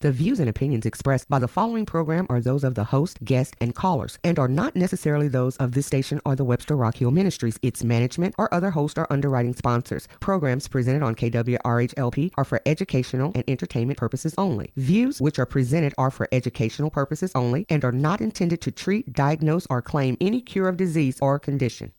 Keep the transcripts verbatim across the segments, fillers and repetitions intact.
The views and opinions expressed by the following program are those of the host, guest, and callers, and are not necessarily those of this station or the Webster Rock Hill Ministries, its management, or other host or underwriting sponsors. Programs presented on K W R H L P are for educational and entertainment purposes only. Views which are presented are for educational purposes only and are not intended to treat, diagnose, or claim any cure of disease or condition.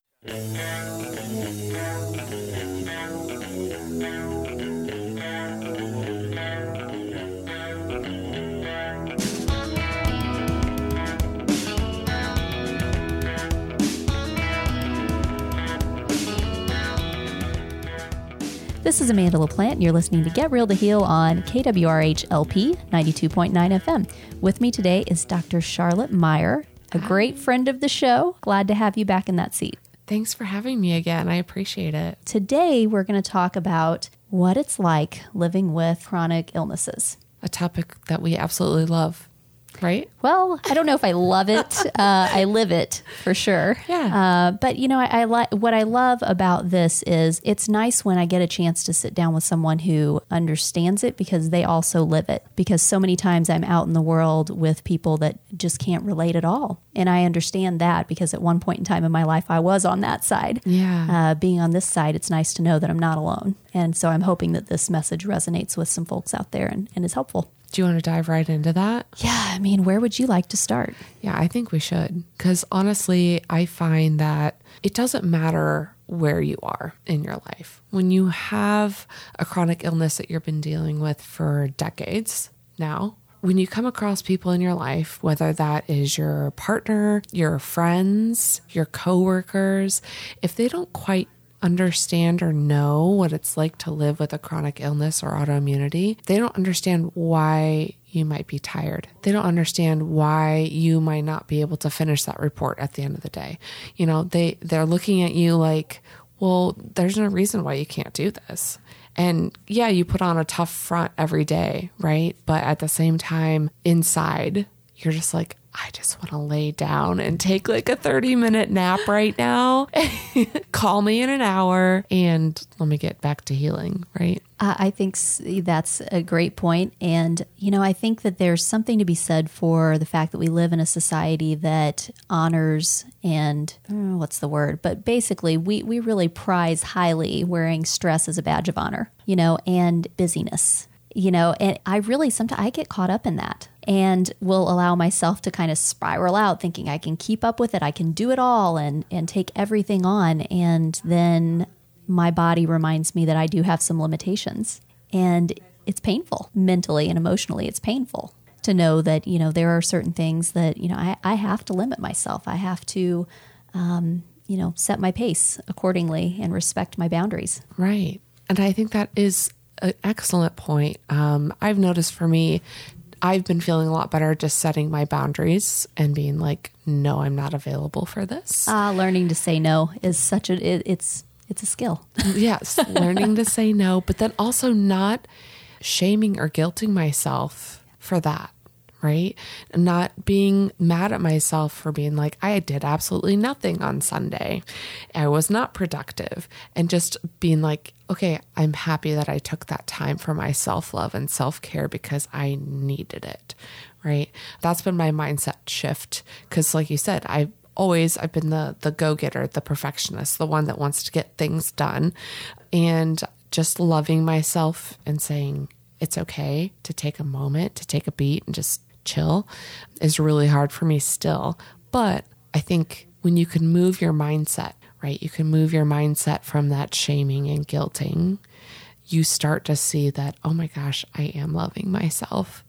This is Amanda LaPlante, and you're listening to Get Real to Heal on K W R H L P ninety-two point nine F M. With me today is Doctor Charlotte Meyer, a great friend of the show. Glad to have you back in that seat. Thanks for having me again. I appreciate it. Today, we're going to talk about what it's like living with chronic illnesses. A topic that we absolutely love, right? Well, I don't know if I love it. Uh, I live it for sure. Yeah. Uh, but you know, I, I like what I love about this is it's nice when I get a chance to sit down with someone who understands it because they also live it. Because so many times I'm out in the world with people that just can't relate at all, and I understand that because at one point in time in my life I was on that side. Yeah. Uh, being on this side, it's nice to know that I'm not alone, and so I'm hoping that this message resonates with some folks out there and, and is helpful. Do you want to dive right into that? Yeah, I mean, where would you like to start? Yeah, I think we should. Because honestly, I find that it doesn't matter where you are in your life. When you have a chronic illness that you've been dealing with for decades now, when you come across people in your life, whether that is your partner, your friends, your coworkers, if they don't quite understand or know what it's like to live with a chronic illness or autoimmunity, they don't understand why you might be tired. They don't understand why you might not be able to finish that report at the end of the day. You know, they, they're looking at you like, well, there's no reason why you can't do this. And yeah, you put on a tough front every day, right? But at the same time, inside, you're just like, I just want to lay down and take like a thirty minute nap right now. Call me in an hour and let me get back to healing, right? Uh, I think that's a great point. And, you know, I think that there's something to be said for the fact that we live in a society that honors and, I don't know what's the word, but basically we, we really prize highly wearing stress as a badge of honor, you know, and busyness. You know, and I really, sometimes I get caught up in that and will allow myself to kind of spiral out thinking I can keep up with it. I can do it all and, and take everything on. And then my body reminds me that I do have some limitations, and it's painful mentally and emotionally. It's painful to know that, you know, there are certain things that, you know, I, I have to limit myself. I have to, um, you know, set my pace accordingly and respect my boundaries. Right. And I think that is an excellent point. Um, I've noticed for me, I've been feeling a lot better just setting my boundaries and being like, no, I'm not available for this. Ah, uh, learning to say no is such a, it, it's, it's a skill. Yes. Learning to say no, but then also not shaming or guilting myself for that. Right? Not being mad at myself for being like, I did absolutely nothing on Sunday. I was not productive. And just being like, okay, I'm happy that I took that time for my self-love and self-care because I needed it. Right? That's been my mindset shift. Because like you said, I've always, I've been the, the go-getter, the perfectionist, the one that wants to get things done. And just loving myself and saying, it's okay to take a moment, to take a beat and just chill is really hard for me still. But I think when you can move your mindset, right, you can move your mindset from that shaming and guilting, you start to see that, oh my gosh, I am loving myself.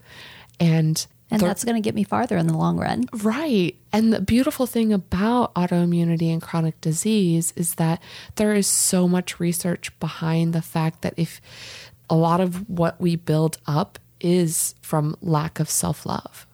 And And the, that's going to get me farther in the long run. Right. And the beautiful thing about autoimmunity and chronic disease is that there is so much research behind the fact that if a lot of what we build up is from lack of self-love.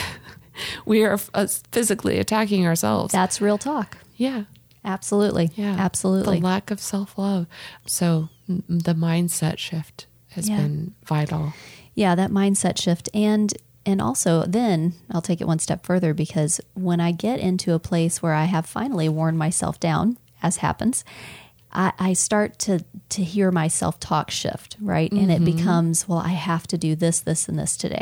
We are uh, physically attacking ourselves. That's real talk. Yeah. Absolutely. Yeah. Absolutely. The lack of self-love. So m- the mindset shift has yeah. been vital. Yeah, that mindset shift. And and also then I'll take it one step further, because when I get into a place where I have finally worn myself down, as happens, I, I start to, to hear my self-talk shift, right? Mm-hmm. And it becomes, well, I have to do this, this, and this today.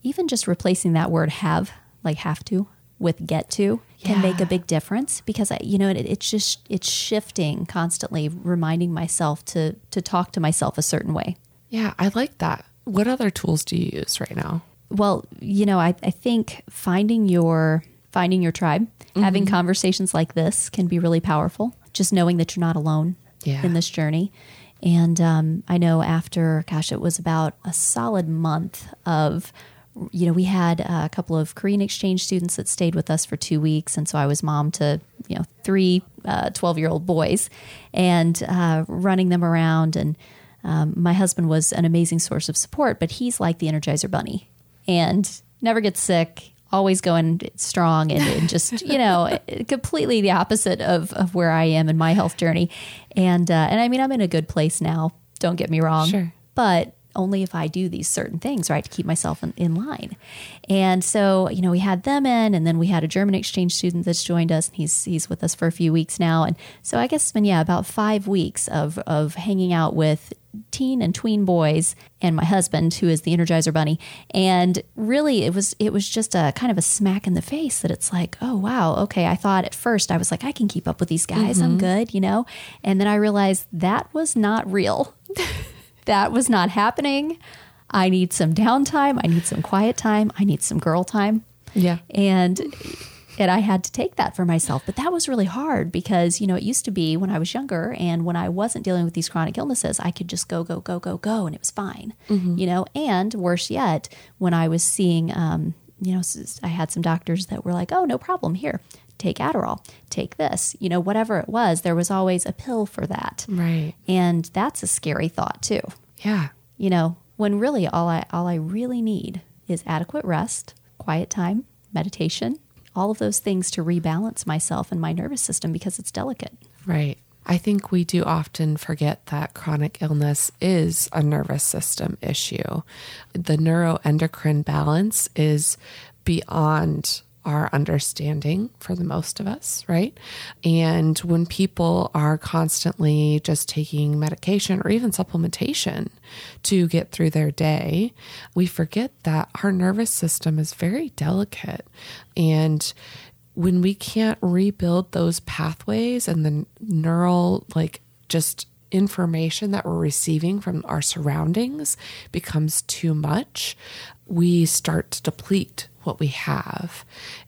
even just replacing that word have, like have to, with get to can Yeah. make a big difference, because I, you know, it, it's just, it's shifting constantly, reminding myself to, to talk to myself a certain way. Yeah, I like that. What other tools do you use right now? Well, you know, I, I think finding your, finding your tribe, mm-hmm. having conversations like this can be really powerful. Just knowing that you're not alone Yeah. in this journey. And um, I know after, gosh, it was about a solid month of, you know, we had a couple of Korean exchange students that stayed with us for two weeks. And so I was mom to, you know, three uh, twelve-year-old boys and uh, running them around. And um, my husband was an amazing source of support, but he's like the Energizer Bunny and never gets sick, always going strong, and, and just, you know, completely the opposite of, of where I am in my health journey. And, uh, and I mean, I'm in a good place now, don't get me wrong, Sure. but only if I do these certain things, right, to keep myself in, in line. And so, you know, we had them in, and then we had a German exchange student that's joined us, and he's he's with us for a few weeks now. And so I guess it's been, yeah, about five weeks of of hanging out with teen and tween boys and my husband, who is the Energizer Bunny. And really, it was it was just a kind of a smack in the face that it's like, oh, wow, okay. I thought at first, I was like, I can keep up with these guys. Mm-hmm. I'm good, you know? And then I realized that was not real. That was not happening. I need some downtime. I need some quiet time. I need some girl time. Yeah. And and I had to take that for myself. But that was really hard because, you know, it used to be when I was younger and when I wasn't dealing with these chronic illnesses, I could just go, go, go, go, go, and it was fine. Mm-hmm. You know, and worse yet, when I was seeing, um, you know, I had some doctors that were like, oh, no problem, here, take Adderall, take this, you know, whatever it was, there was always a pill for that. Right. And that's a scary thought too. Yeah. You know, when really all I all I really need is adequate rest, quiet time, meditation, all of those things to rebalance myself and my nervous system because it's delicate. Right. I think we do often forget that chronic illness is a nervous system issue. The neuroendocrine balance is beyond our understanding for the most of us, right? And when people are constantly just taking medication or even supplementation to get through their day, we forget that our nervous system is very delicate. And when we can't rebuild those pathways and the neural, like, just information that we're receiving from our surroundings becomes too much, we start to deplete what we have.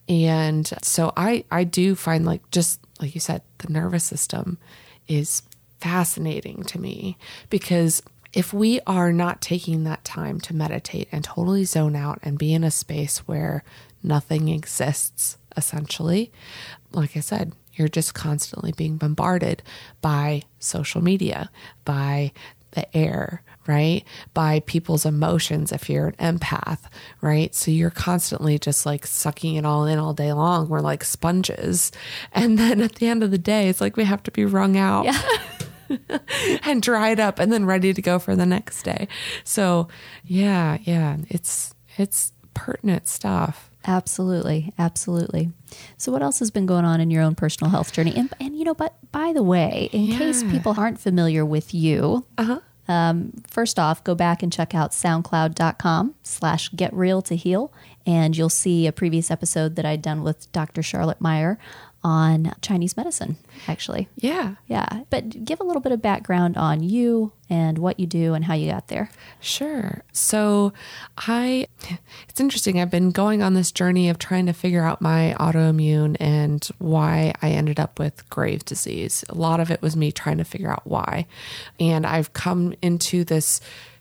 And so I, I do find, like, just like you said, the nervous system is fascinating to me, because if we are not taking that time to meditate and totally zone out and be in a space where nothing exists, essentially, like I said, you're just constantly being bombarded by social media, by the air, right? By people's emotions if you're an empath, right? So you're constantly just like sucking it all in all day long. We're like sponges. And then at the end of the day, it's like we have to be wrung out. Yeah. And dried up and then ready to go for the next day. So yeah, yeah, it's it's pertinent stuff. Absolutely. Absolutely. So what else has been going on in your own personal health journey? And, and you know, but by the way, in yeah. case people aren't familiar with you, uh-huh. um, first off, go back and check out soundcloud.com slash get real to heal. And you'll see a previous episode that I'd done with Doctor Charlotte Meyer on Chinese medicine, actually. Yeah. Yeah. But give a little bit of background on you and what you do and how you got there. Sure. So I, it's interesting. I've been going on this journey of trying to figure out my autoimmune and why I ended up with Graves' disease. A lot of it was me trying to figure out why. And I've come into this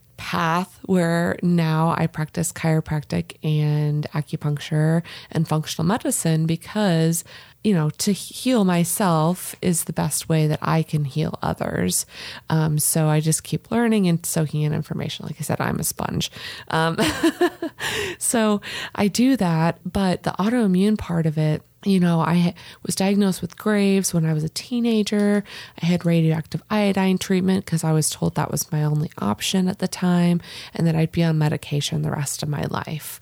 path where now I practice chiropractic and acupuncture and functional medicine because, you know, to heal myself is the best way that I can heal others. Um, so I just keep learning and soaking in information. Like I said, I'm a sponge. Um, so I do that, but the autoimmune part of it, you know, I was diagnosed with Graves when I was a teenager. I had radioactive iodine treatment because I was told that was my only option at the time and that I'd be on medication the rest of my life,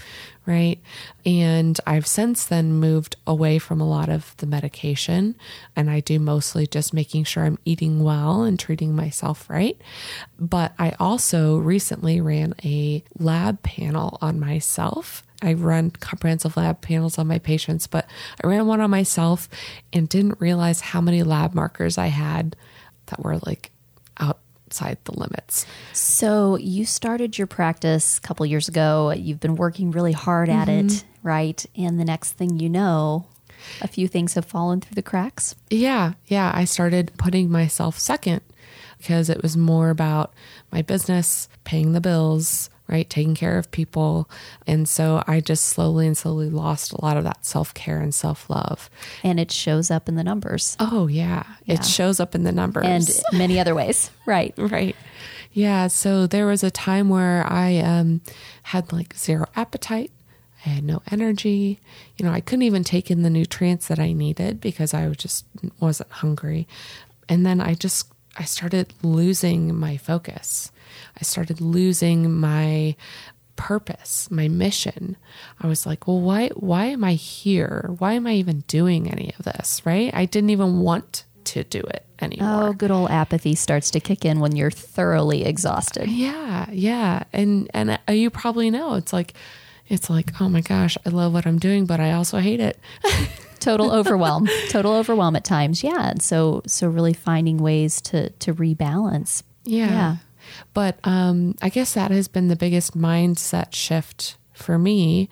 right? And I've since then moved away from a lot of the medication, and I do mostly just making sure I'm eating well and treating myself right. But I also recently ran a lab panel on myself. I run comprehensive lab panels on my patients, but I ran one on myself and didn't realize how many lab markers I had that were like outside the limits. So you started your practice a couple years ago. You've been working really hard at mm-hmm. it, right? And the next thing you know, a few things have fallen through the cracks. Yeah. Yeah. I started putting myself second because it was more about my business, paying the bills, right? Taking care of people. And so I just slowly and slowly lost a lot of that self-care and self-love. And it shows up in the numbers. Oh, yeah. yeah. It shows up in the numbers. And many other ways. Right. Right. Yeah. So there was a time where I um, had like zero appetite. I had no energy. You know, I couldn't even take in the nutrients that I needed because I just wasn't hungry. And then I just, I started losing my focus. I started losing my purpose, my mission. I was like, well, why, why am I here? Why am I even doing any of this? Right? I didn't even want to do it anymore. Oh, good old apathy starts to kick in when you're thoroughly exhausted. Yeah. Yeah. And, and you probably know it's like, it's like, oh my gosh, I love what I'm doing, but I also hate it. Total overwhelm, total overwhelm at times. Yeah. And so, so really finding ways to, to rebalance. Yeah. yeah. But um, I guess that has been the biggest mindset shift for me,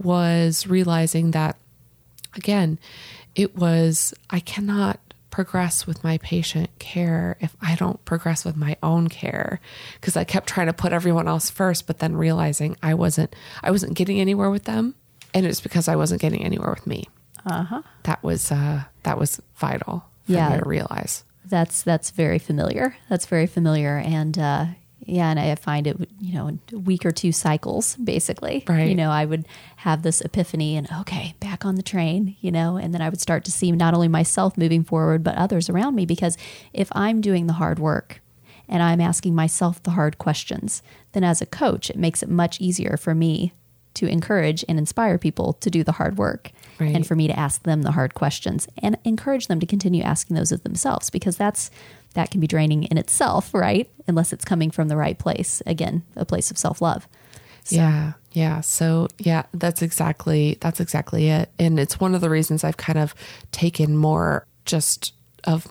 was realizing that, again, it was, I cannot progress with my patient care if I don't progress with my own care, because I kept trying to put everyone else first, but then realizing I wasn't, I wasn't getting anywhere with them. And it's because I wasn't getting anywhere with me. Uh-huh. That was, uh, that was vital for yeah. me to realize. That's, that's very familiar. That's very familiar. And, uh, yeah, and I find it, you know, a week or two cycles, basically. Right. You know, I would have this epiphany and, okay, back on the train, you know, and then I would start to see not only myself moving forward, but others around me. Because if I'm doing the hard work and I'm asking myself the hard questions, then as a coach, it makes it much easier for me to encourage and inspire people to do the hard work. Right. And for me to ask them the hard questions and encourage them to continue asking those of themselves, because that's, that can be draining in itself, right? Unless it's coming from the right place. Again, a place of self-love. So. Yeah. Yeah. So yeah, that's exactly, that's exactly it. And it's one of the reasons I've kind of taken more just of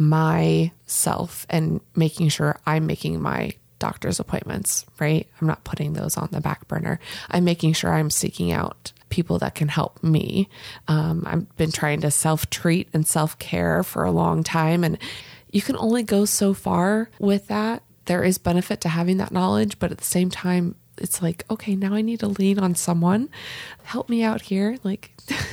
myself and making sure I'm making my doctor's appointments, right? I'm not putting those on the back burner. I'm making sure I'm seeking out people that can help me. Um, I've been trying to self-treat and self-care for a long time, and you can only go so far with that. There is benefit to having that knowledge, but at the same time, it's like, okay, now I need to lean on someone. Help me out here. Like,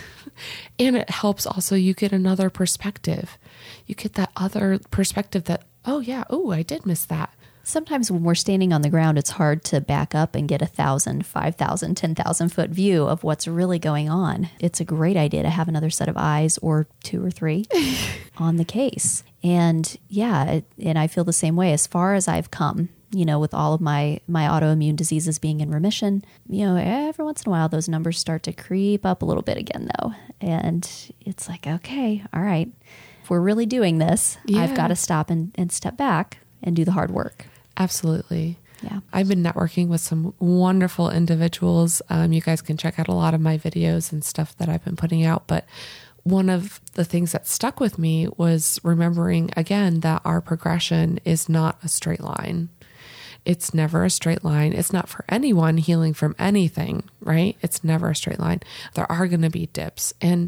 and it helps also, you get another perspective. You get that other perspective that, oh yeah, oh, I did miss that. Sometimes when we're standing on the ground, it's hard to back up and get a thousand, five thousand, ten thousand foot view of what's really going on. It's a great idea to have another set of eyes, or two or three, on the case. And yeah, and I feel the same way. As far as I've come, you know, with all of my, my autoimmune diseases being in remission, you know, every once in a while, those numbers start to creep up a little bit again, though. And it's like, okay, all right, if we're really doing this, yeah. I've got to stop and, and step back and do the hard work. Absolutely. Yeah. I've been networking with some wonderful individuals. Um, you guys can check out a lot of my videos and stuff that I've been putting out. But one of the things that stuck with me was remembering, again, that our progression is not a straight line. It's never a straight line. It's not for anyone healing from anything, right? It's never a straight line. There are going to be dips. And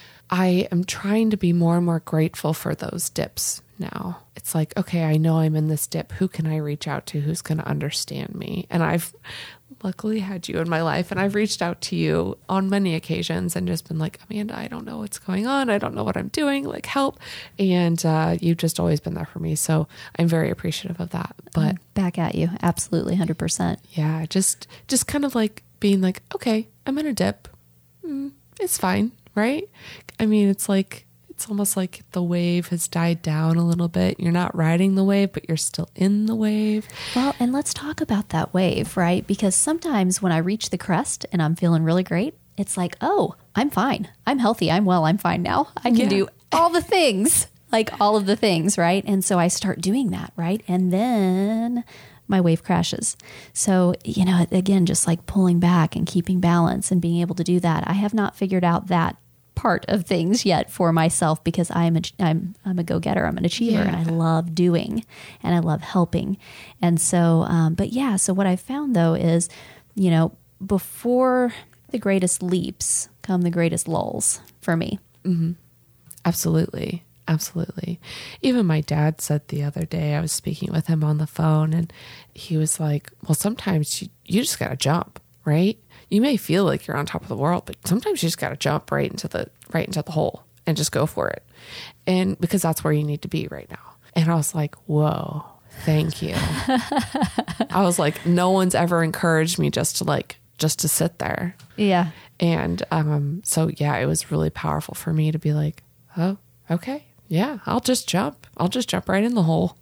I am trying to be more and more grateful for those dips now. It's like, okay, I know I'm in this dip. Who can I reach out to? Who's going to understand me? And I've luckily had you in my life, and I've reached out to you on many occasions and just been like, Amanda, I don't know what's going on. I don't know what I'm doing. Like, help. And uh, you've just always been there for me. So I'm very appreciative of that. But back at you. Absolutely. one hundred percent. Yeah. Just, just kind of like being like, okay, I'm in a dip. Mm, it's fine. Right. I mean, it's like, It's almost like the wave has died down a little bit. You're not riding the wave, but you're still in the wave. Well, and let's talk about that wave, right? Because sometimes when I reach the crest and I'm feeling really great, it's like, oh, I'm fine. I'm healthy. I'm well. I'm fine now. I can Yeah. do all the things, like all of the things, right? And so I start doing that, right? And then my wave crashes. So, you know, again, just like pulling back and keeping balance and being able to do that. I have not figured out that part of things yet for myself because I'm a, I'm, I'm a go-getter. I'm an achiever Yeah. and I love doing and I love helping. And so, um, but yeah, so what I found though is, you know, before the greatest leaps come the greatest lulls for me. Mm-hmm. Absolutely. Absolutely. Even my dad said the other day, I was speaking with him on the phone and he was like, well, sometimes you, you just got to jump, right? You may feel like you're on top of the world, but sometimes you just got to jump right into the, right into the hole and just go for it. And because that's where you need to be right now. And I was like, whoa, thank you. I was like, no one's ever encouraged me just to like, just to sit there. Yeah. And, um, so yeah, it was really powerful for me to be like, oh, okay. Yeah, I'll just jump. I'll just jump right in the hole.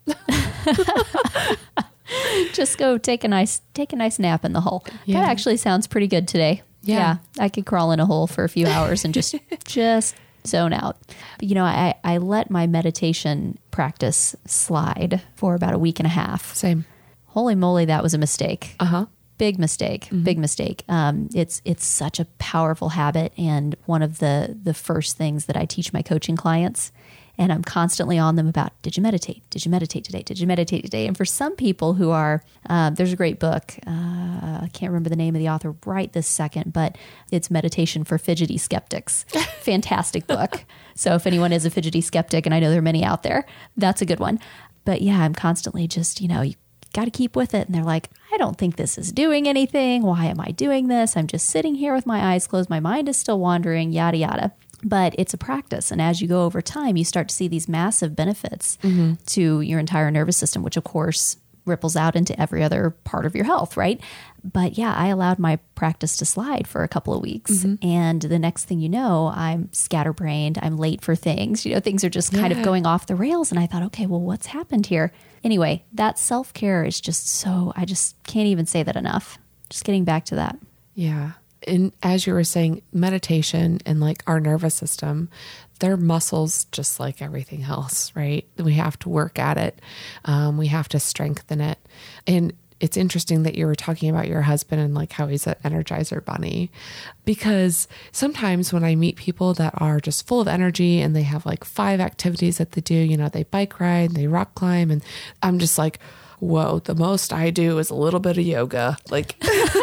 Just go take a nice take a nice nap in the hole. Yeah. That actually sounds pretty good today. Yeah. I could crawl in a hole for a few hours and just just zone out. But you know, I, I let my meditation practice slide for about a week and a half. Same. Holy moly, that was a mistake. Uh-huh. Big mistake, mm-hmm. big mistake. Um, it's it's such a powerful habit, and one of the the first things that I teach my coaching clients, and I'm constantly on them about, did you meditate? Did you meditate today? Did you meditate today? And for some people who are, uh, there's a great book, uh, I can't remember the name of the author right this second, but it's Meditation for Fidgety Skeptics. Fantastic book. So if anyone is a fidgety skeptic, and I know there are many out there, that's a good one. But yeah, I'm constantly just, you know, you got to keep with it. And they're like, I don't think this is doing anything. Why am I doing this? I'm just sitting here with my eyes closed. My mind is still wandering, yada, yada. But it's a practice. And as you go over time, you start to see these massive benefits mm-hmm. to your entire nervous system, which of course ripples out into every other part of your health, right? But yeah, I allowed my practice to slide for a couple of weeks. Mm-hmm. And the next thing you know, I'm scatterbrained. I'm late for things. You know, things are just kind yeah. of going off the rails. And I thought, okay, well, what's happened here? Anyway, that self-care is just so, I just can't even say that enough. Just getting back to that. Yeah. And as you were saying, meditation and like our nervous system, they're muscles just like everything else, right? We have to work at it. Um, we have to strengthen it. And it's interesting that you were talking about your husband and like how he's an Energizer bunny, because sometimes when I meet people that are just full of energy and they have like five activities that they do, you know, they bike ride, they rock climb, and I'm just like, whoa, the most I do is a little bit of yoga. Like,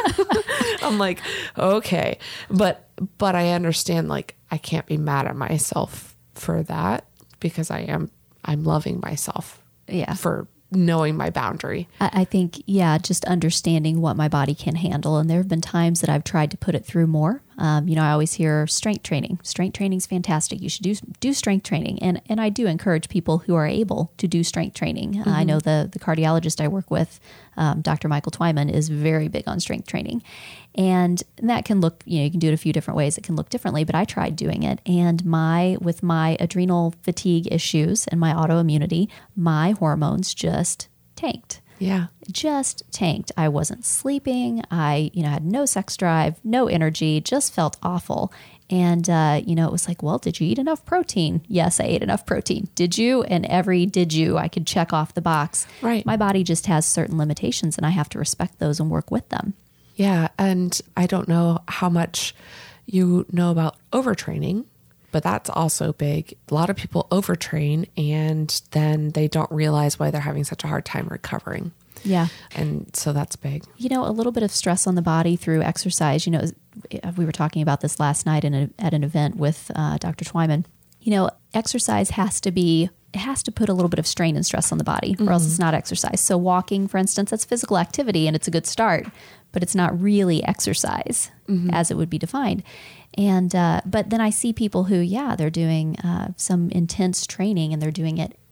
I'm like, okay, but, but I understand, like, I can't be mad at myself for that because I am, I'm loving myself yeah. for knowing my boundary. I, I think, yeah, just understanding what my body can handle. And there have been times that I've tried to put it through more. Um, you know, I always hear strength training. Strength training is fantastic. You should do do strength training. And and I do encourage people who are able to do strength training. Mm-hmm. Uh, I know the the cardiologist I work with, um, Doctor Michael Twyman, is very big on strength training. And that can look, you know, you can do it a few different ways. It can look differently, but I tried doing it. And my, with my adrenal fatigue issues and my autoimmunity, my hormones just tanked. Yeah. Just tanked. I wasn't sleeping. I, you know, had no sex drive, no energy, just felt awful. And, uh, you know, it was like, well, did you eat enough protein? Yes, I ate enough protein. Did you? And every did you, I could check off the box. Right. My body just has certain limitations and I have to respect those and work with them. Yeah. And I don't know how much you know about overtraining, but that's also big. A lot of people overtrain and then they don't realize why they're having such a hard time recovering. Yeah. And so that's big. You know, a little bit of stress on the body through exercise. You know, we were talking about this last night in a, at an event with uh, Doctor Twyman. You know, exercise has to be, it has to put a little bit of strain and stress on the body, mm-hmm. or else it's not exercise. So walking, for instance, that's physical activity and it's a good start, but it's not really exercise mm-hmm. as it would be defined. And, uh, but then I see people who, yeah, they're doing uh, some intense training and they're doing it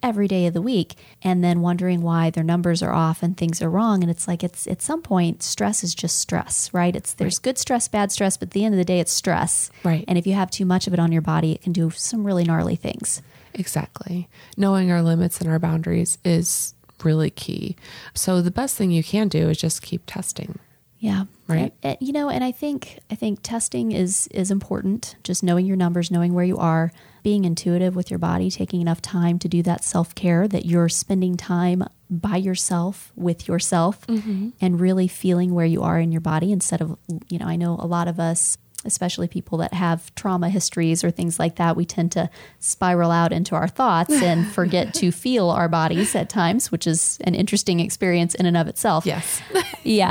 every day of the week, and then wondering why their numbers are off and things are wrong. And it's like, it's at some point, stress is just stress, right? It's there's right. good stress, bad stress, but at the end of the day, it's stress. Right. And if you have too much of it on your body, it can do some really gnarly things. Exactly. Knowing our limits and our boundaries is really key. So the best thing you can do is just keep testing. Yeah. Right. And, you know, and I think, I think testing is, is important. Just knowing your numbers, knowing where you are, being intuitive with your body, taking enough time to do that self-care, that you're spending time by yourself with yourself mm-hmm. and really feeling where you are in your body instead of, you know, I know a lot of us, especially people that have trauma histories or things like that, we tend to spiral out into our thoughts and forget to feel our bodies at times, which is an interesting experience in and of itself. Yes. Yeah.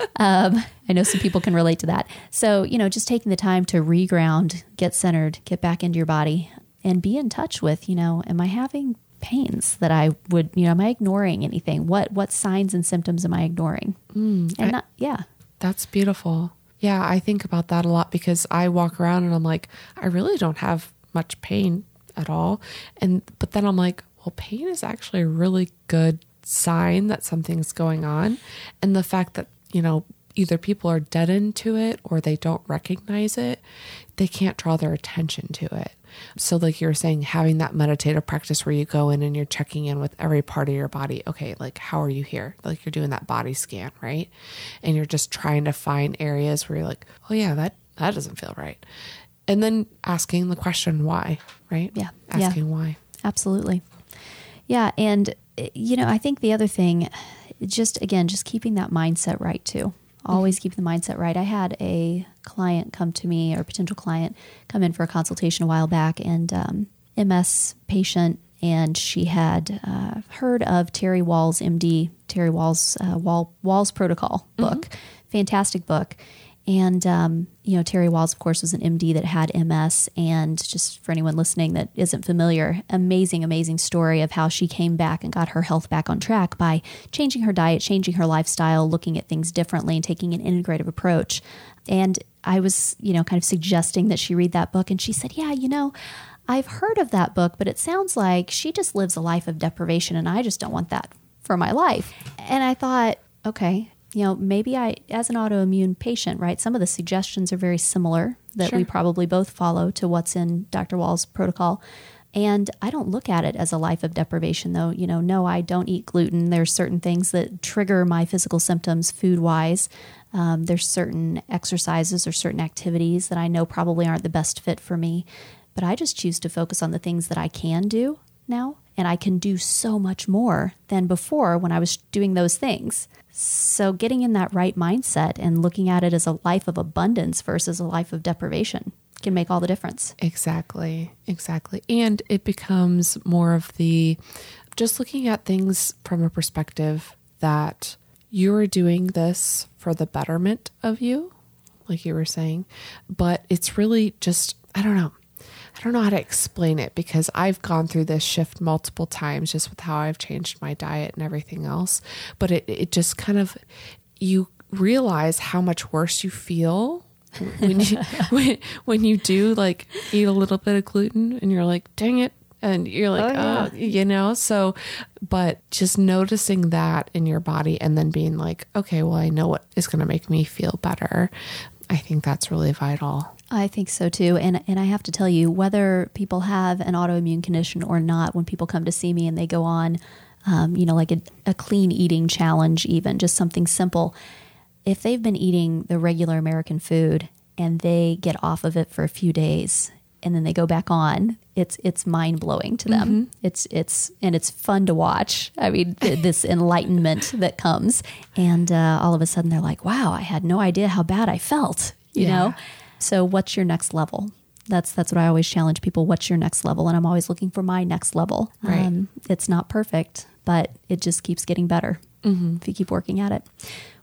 Um, I know some people can relate to that. So, you know, just taking the time to reground, get centered, get back into your body and be in touch with, you know, am I having pains that I would, you know, am I ignoring anything? What, what signs and symptoms am I ignoring? Mm, and I, not, yeah. That's beautiful. Yeah, I think about that a lot because I walk around and I'm like, I really don't have much pain at all. And but then I'm like, well, pain is actually a really good sign that something's going on. And the fact that, you know, either people are deadened to it or they don't recognize it, they can't draw their attention to it. So like you were saying, having that meditative practice where you go in and you're checking in with every part of your body. Okay, like how are you here? Like you're doing that body scan, right? And you're just trying to find areas where you're like, oh yeah, that, that doesn't feel right. And then asking the question why, right? Yeah. Asking yeah. why. Absolutely. Yeah. And, you know, I think the other thing, just again, just keeping that mindset right too. Always keep the mindset right. I had a client come to me, or a potential client come in for a consultation a while back, and um, M S patient, and she had uh, heard of Terry Wahls, M D, Terry Wahls, uh, Wall, Wahls Protocol book. Mm-hmm. Fantastic book. And, um, you know, Terry Wahls, of course, was an M D that had M S. And just for anyone listening that isn't familiar, amazing, amazing story of how she came back and got her health back on track by changing her diet, changing her lifestyle, looking at things differently and taking an integrative approach. And I was, you know, kind of suggesting that she read that book. And she said, yeah, you know, I've heard of that book, but it sounds like she just lives a life of deprivation and I just don't want that for my life. And I thought, okay, you know, maybe I, as an autoimmune patient, right, some of the suggestions are very similar that sure. we probably both follow to what's in Doctor Wahls' protocol. And I don't look at it as a life of deprivation, though. You know, no, I don't eat gluten. There's certain things that trigger my physical symptoms food-wise. Um, there's certain exercises or certain activities that I know probably aren't the best fit for me. But I just choose to focus on the things that I can do now. And I can do so much more than before when I was doing those things. So getting in that right mindset and looking at it as a life of abundance versus a life of deprivation can make all the difference. Exactly. Exactly. And it becomes more of the just looking at things from a perspective that you're doing this for the betterment of you, like you were saying, but it's really just, I don't know. I don't know how to explain it because I've gone through this shift multiple times just with how I've changed my diet and everything else. But it, it just kind of, you realize how much worse you feel when you, when, when you do like eat a little bit of gluten and you're like, dang it. And you're like, oh, yeah. oh, you know, so, but just noticing that in your body and then being like, okay, well, I know what is going to make me feel better. I think that's really vital. I think so too. And and I have to tell you, whether people have an autoimmune condition or not, when people come to see me and they go on, um, you know, like a, a clean eating challenge, even just something simple, if they've been eating the regular American food and they get off of it for a few days and then they go back on, it's it's mind blowing to them. Mm-hmm. It's it's and it's fun to watch. I mean, this enlightenment that comes, and uh, all of a sudden they're like, "Wow, I had no idea how bad I felt." You yeah. know. So what's your next level? That's that's what I always challenge people. What's your next level? And I'm always looking for my next level. Right. Um, it's not perfect, but it just keeps getting better mm-hmm. if you keep working at it.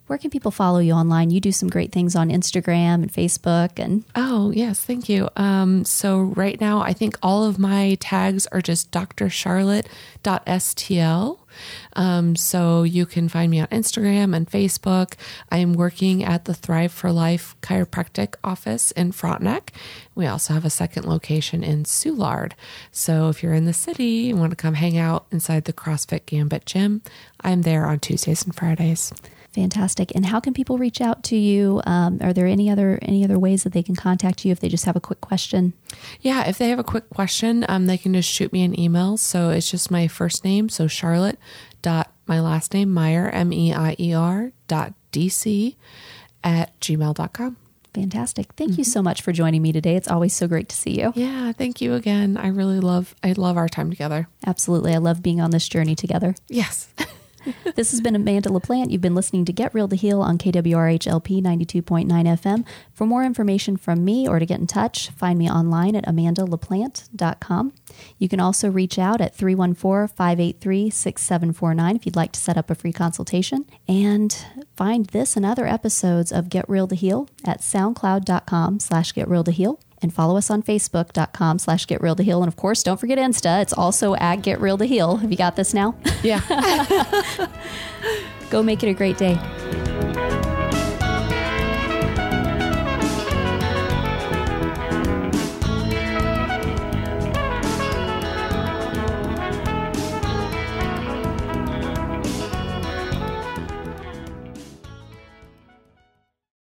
where can people follow you online? You do some great things on Instagram and Facebook. And Oh, yes. Thank you. Um, so right now, I think all of my tags are just d r charlotte dot s t l. Um, so you can find me on Instagram and Facebook. I am working at the Thrive for Life chiropractic office in Frontenac. We also have a second location in Soulard. So if you're in the city and want to come hang out inside the CrossFit Gambit gym, I'm there on Tuesdays and Fridays. Fantastic. And how can people reach out to you? Um, are there any other any other ways that they can contact you if they just have a quick question? Yeah, if they have a quick question, um, they can just shoot me an email. So it's just my first name, so Charlotte dot my last name Meier M E I E R dot D C at gmail dot com. Fantastic. Thank mm-hmm. you so much for joining me today. It's always so great to see you. Yeah, thank you again. I really love I love our time together. Absolutely. I love being on this journey together. Yes. This has been Amanda LaPlante. You've been listening to Get Real to Heal on K W R H L P ninety-two point nine F M. For more information from me or to get in touch, find me online at amanda laplante dot com. You can also reach out at three one four, five eight three, six seven four nine if you'd like to set up a free consultation. And find this and other episodes of Get Real to Heal at soundcloud dot com slash get real to heal. And follow us on facebook dot com slash get real to heal. And of course, don't forget Insta. It's also at Get Real to Heal. Have you got this now? Yeah. Go make it a great day.